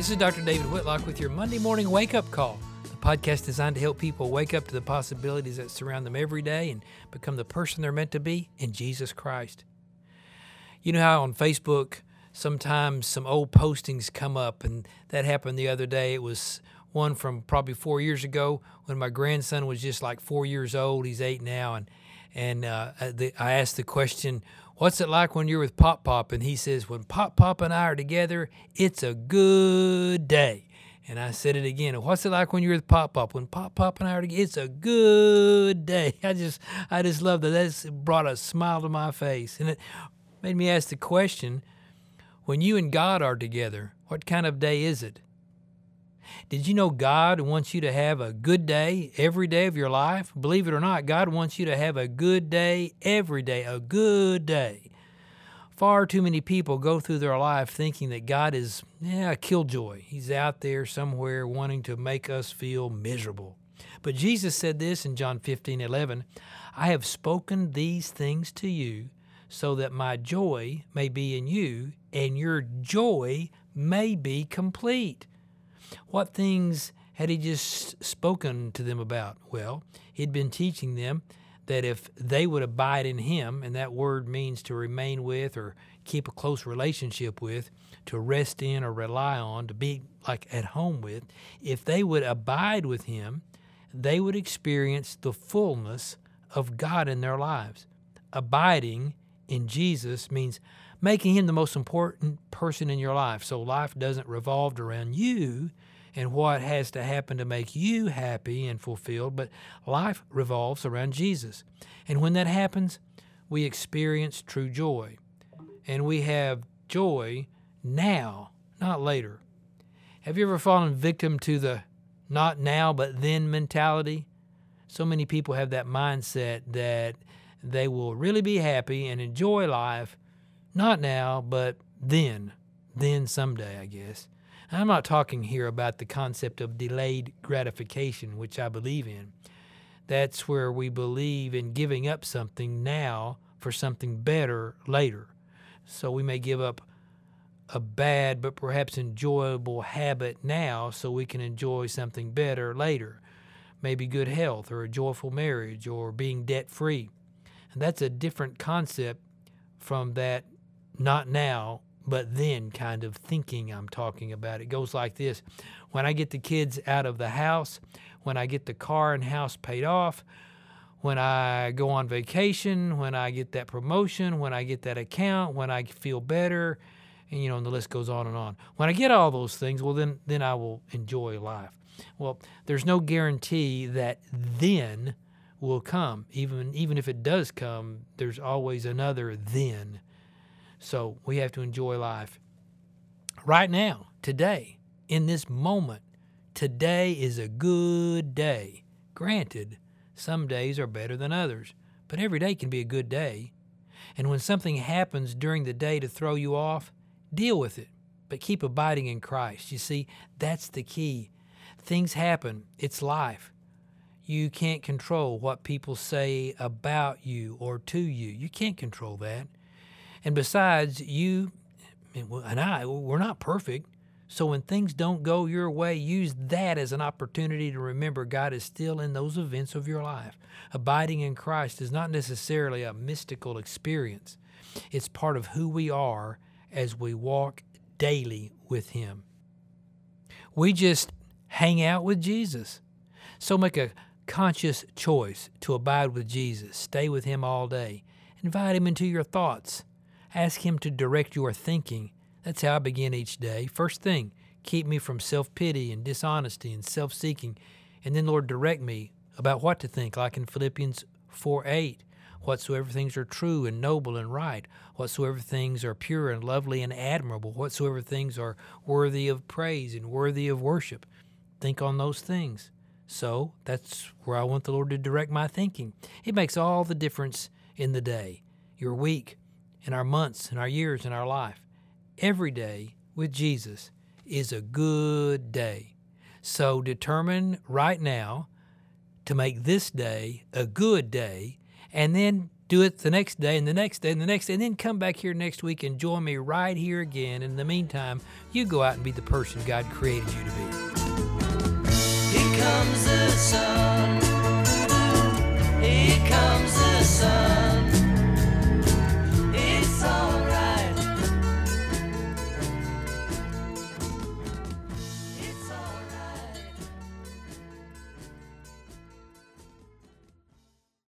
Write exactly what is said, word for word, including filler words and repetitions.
This is Doctor David Whitlock with your Monday morning wake-up call, the podcast designed to help people wake up to the possibilities that surround them every day and become the person they're meant to be in Jesus Christ. You know how on Facebook sometimes some old postings come up, and that happened the other day. It was one from probably four years ago when my grandson was just like four years old. He's eight now, and and uh, the, I asked the question, what's it like when you're with Pop Pop? And he says, when Pop Pop and I are together, it's a good day. And I said it again. What's it like when you're with Pop Pop? When Pop Pop and I are together, it's a good day. I just I just love that. That's brought a smile to my face. And it made me ask the question, when you and God are together, what kind of day is it? Did you know God wants you to have a good day every day of your life? Believe it or not, God wants you to have a good day every day, a good day. Far too many people go through their life thinking that God is, yeah, a killjoy. He's out there somewhere wanting to make us feel miserable. But Jesus said this in John fifteen eleven, I have spoken these things to you so that my joy may be in you and your joy may be complete. What things had he just spoken to them about? Well, he'd been teaching them that if they would abide in him, and that word means to remain with or keep a close relationship with, to rest in or rely on, to be like at home with, if they would abide with him, they would experience the fullness of God in their lives. Abiding in Jesus means making him the most important person in your life. So life doesn't revolve around you and what has to happen to make you happy and fulfilled, but life revolves around Jesus. And when that happens, we experience true joy. And we have joy now, not later. Have you ever fallen victim to the not now but then mentality? So many people have that mindset that they will really be happy and enjoy life not now, but then, then someday, I guess. And I'm not talking here about the concept of delayed gratification, which I believe in. That's where we believe in giving up something now for something better later. So we may give up a bad but perhaps enjoyable habit now so we can enjoy something better later. Maybe good health or a joyful marriage or being debt-free. And that's a different concept from that not now, but then kind of thinking I'm talking about. It goes like this. When I get the kids out of the house, when I get the car and house paid off, when I go on vacation, when I get that promotion, when I get that account, when I feel better, and you know, and the list goes on and on. When I get all those things, well, then, then I will enjoy life. Well, there's no guarantee that then will come. Even, even if it does come, there's always another then. So we have to enjoy life right now, today, in this moment. Today is a good day. Granted, some days are better than others, but every day can be a good day. And when something happens during the day to throw you off, deal with it, but keep abiding in Christ. You see, that's the key. Things happen. It's life. You can't control what people say about you or to you. You can't control that. And besides, you and I, we're not perfect. So when things don't go your way, use that as an opportunity to remember God is still in those events of your life. Abiding in Christ is not necessarily a mystical experience. It's part of who we are as we walk daily with him. We just hang out with Jesus. So make a conscious choice to abide with Jesus. Stay with him all day. Invite him into your thoughts. Ask him to direct your thinking. That's how I begin each day. First thing, keep me from self-pity and dishonesty and self-seeking. And then, Lord, direct me about what to think, like in Philippians four eight. Whatsoever things are true and noble and right, whatsoever things are pure and lovely and admirable, whatsoever things are worthy of praise and worthy of worship. Think on those things. So that's where I want the Lord to direct my thinking. It makes all the difference in the day, your week, in our months, in our years, in our life. Every day with Jesus is a good day. So determine right now to make this day a good day, and then Do it the next day and the next day and the next day, and then come back here next week and join me right here again. In the meantime, you go out and be the person God created you to be. Here comes the sun.